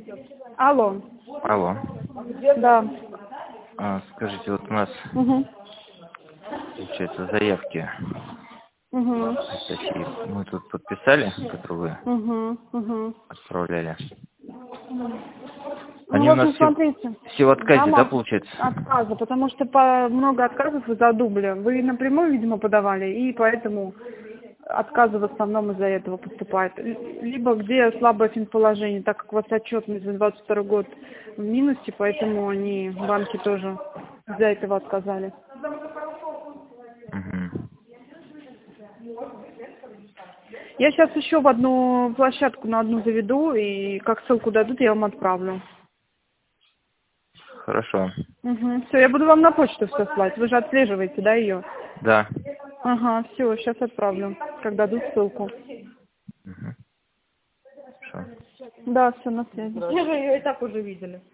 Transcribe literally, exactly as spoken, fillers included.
Алло. Алло. Да. А, скажите, вот у нас, Угу. получается, заявки Угу. такие, мы тут подписали, которые вы Угу. Угу. отправляли. Ну Они у вот, нас ну все, смотрите. все в отказе, Там да, от- получается? отказы, потому что по много отказов из-за дубля. Вы напрямую, видимо, подавали, и поэтому отказы в основном из-за этого поступают. Л- Либо где слабое финположение, так как у вас отчетность за двадцать второй год в минусе, поэтому они, банки тоже из-за этого отказали. Угу. Я сейчас еще в одну площадку на одну заведу, и как ссылку дадут, я вам отправлю. Хорошо. Угу. Все, я буду вам на почту все слать. Вы же отслеживаете, да, ее? Да. Ага, все, сейчас отправлю, когда дадут ссылку. Угу. Хорошо. Да, все, на связи. Мы же ее и так уже видели.